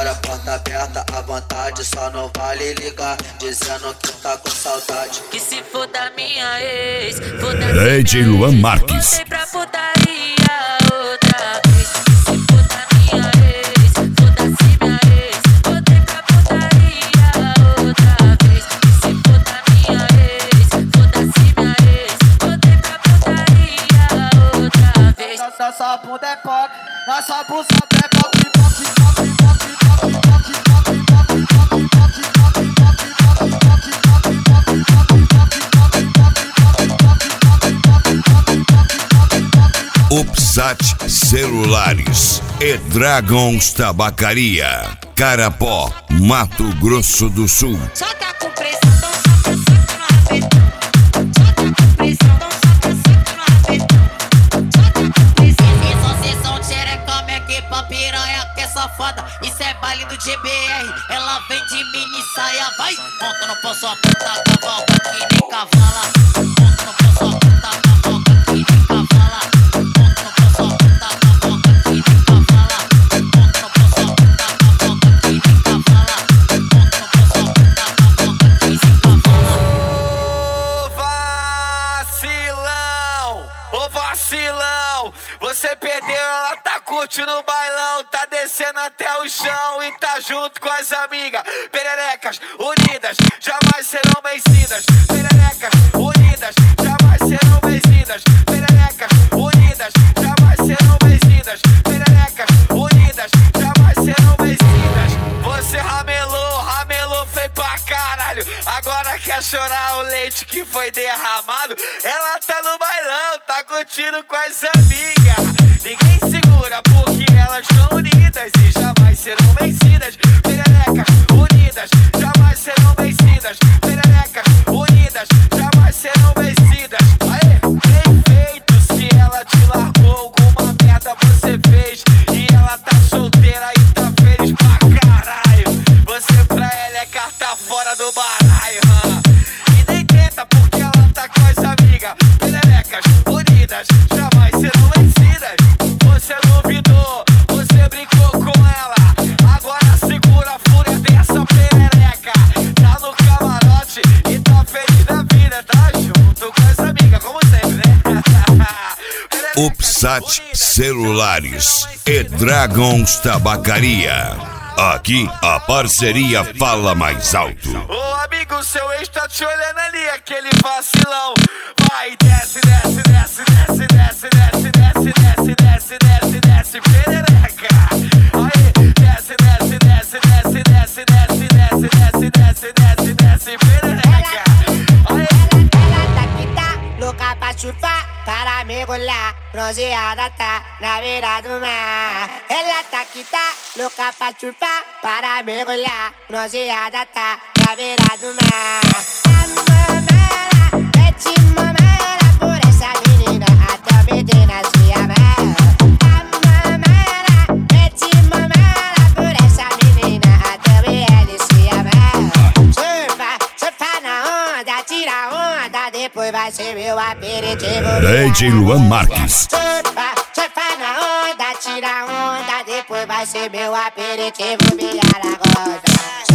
agora a porta aberta à vontade, só não vale ligar dizendo que tá com saudade. Que se for da minha ex, for da DJ Luan Marques. voltei pra putaria outra vez. Se for da minha ex, foda-se minha ex, voltei pra putaria outra vez. Se for da minha ex, foda-se minha ex, voltei pra putaria outra vez. Nossa bunda é pop, nossa buceta é pop. Upsat Celulares e Dragons Tabacaria, Carapó, Mato Grosso do Sul. Só tá com pressão, então só sessão, xerecão, equipa piranha que é safada. Isso é baile do GBR, ela vem de mini saia, vai. Monta no pão, sua puta cavalga que nem cavala. Monta no pão, sua puta cavalga que nem cavala. Monta no pão, sua puta cavalga que nem cavala. Monta no pão, sua puta cavalga que nem cavala. Monta no pão, sua puta cavalga que nem cavala. Ô vacilão, você perdeu, ela tá curtindo o bailão, tá descendo até o chão e tá junto com as amigas. Pererecas unidas, jamais serão vencidas. Pererecas unidas, jamais serão vencidas. Pererecas unidas, jamais serão vencidas. Pererecas unidas, jamais serão vencidas. Você ramelou, foi pra caralho. Agora quer chorar o leite que foi derramado. Ela tá no bailão, tá curtindo com as amigas. Ninguém segura porque elas estão unidas e jamais serão vencidas. Pererecas unidas, jamais serão vencidas. Pererecas unidas, jamais serão vencidas. Aê, bem feito, se ela te largou, alguma merda você fez. E ela tá solteira e tá feliz pra caralho. Você pra ela é carta fora do baralho, E nem tenta porque ela tá com as amigas. Pererecas unidas, jamais serão vencidas. Você duvidou, você brincou com ela. Agora segura a fúria dessa perereca. Tá no camarote e tá feliz da vida. Tá junto com as amigas, como sempre, né? Upsat Celulares e Dragons Tabacaria. Aqui a parceria fala mais alto. Ô amigo, seu ex tá te olhando ali, aquele vacilão. Vai, desce, desce, desce, desce, desce, desce, desce, desce, desce, desce, desce, perereca. Aí, desce, desce, desce, desce, desce, desce, desce, desce, desce, desce, desce, perereca. Ela tá que tá louca pra chupar, para mergulhar, bronzeada tá na beira do mar. Ela tá que tá louca pra chupar, para mergulhar, bronzeada tá na beira do mar. A mamela, mete mamela por essa menina, até o Medina se amarra. A mamela, mete mamela por essa menina, até o BL se amarra. Surfa na onda, tira onda, depois vai ser meu aperitivo. DJ Luan Marques. Surfa na onda, tira onda, depois vai ser meu aperitivo, Vila Lagosta.